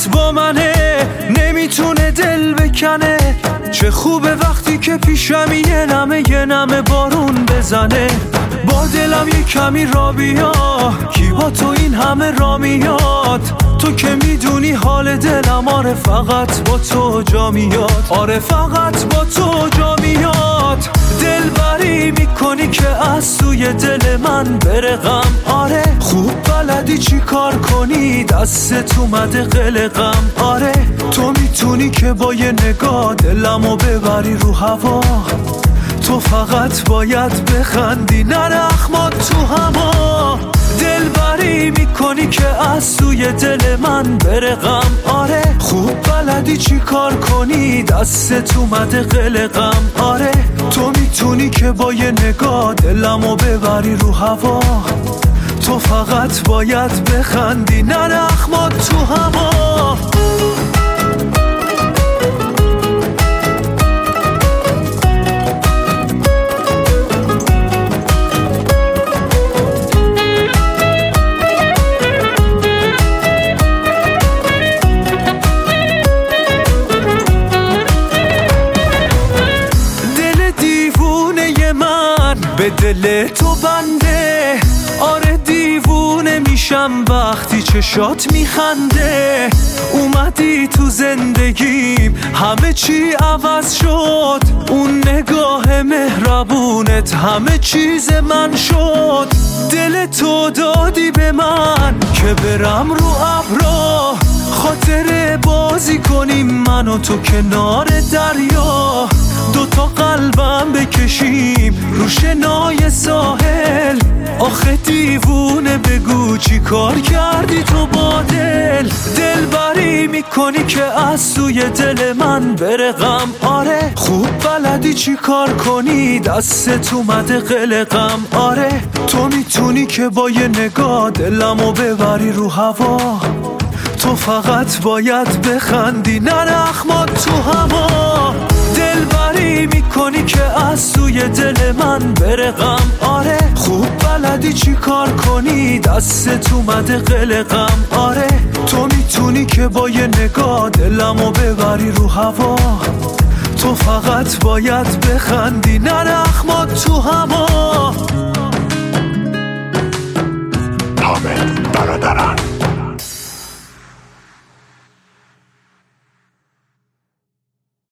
فقط با منه، نمیتونه دل بکنه. چه خوبه وقتی که پیشم یه نمه بارون بزنه. با دلم یه کمی را بیا، کی با تو این همه را میاد؟ تو که میدونی حال دلم، آره فقط با تو جا میاد، آره فقط با تو جا میاد. دل بری میکنی که از سوی دل من بره غم، آره خوب بلدی چی کار کنی، دستت اومده قلقم. آره تو میتونی که با یه نگاه دلمو ببری رو هوا. تو فقط باید بخندی، نره اخمات تو هوا. دل بری میکنی که از سوی دل من بره غم، آره خوب بلدی چی کار کنی، دستت اومده قلقم. آره تو میتونی که با یه نگاه دلمو ببری رو هوا. تو فقط باید بخندی، نره اخمات تو هوا. به دل تو بنده، آره دیوونه میشم وقتی چشات میخنده. اومدی تو زندگیم همه چی عوض شد، اون نگاه مهربونت همه چیز من شد. دل تو دادی به من که برم رو ابرا، خاطر بازی کنیم من و تو کنار دریا. دوتا قلبم بکشیم رو شنای ساحل. آخه دیوونه بگو چی کار کردی تو با دل. دل بری میکنی که از سوی دل من بره غم، آره خوب بلدی چی کار کنی، دستت اومده قلقم. آره تو میتونی که با یه نگاه دلمو ببری رو هوا. تو فقط باید بخندی، نره اخمات تو هوا. دل بری میکنی که از سوی دل من بره غم، آره خوب بلدی چی کار کنی، دستت اومده قلقم. آره تو میتونی که با یه نگاه دلمو ببری رو هوا. تو فقط باید بخندی، نره اخمات تو هوا. حامد برادران.